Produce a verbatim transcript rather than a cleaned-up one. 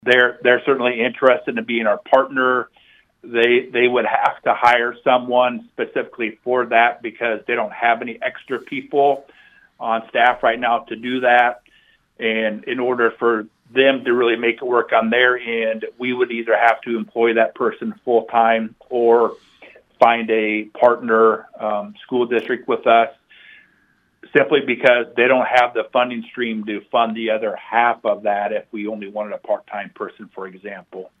they're they're certainly interested in being our partner. They they would have to hire someone specifically for that because they don't have any extra people on staff right now to do that. And in order for them to really make it work on their end, we would either have to employ that person full time or find a partner um, school district with us, simply because they don't have the funding stream to fund the other half of that if we only wanted a part-time person, for example.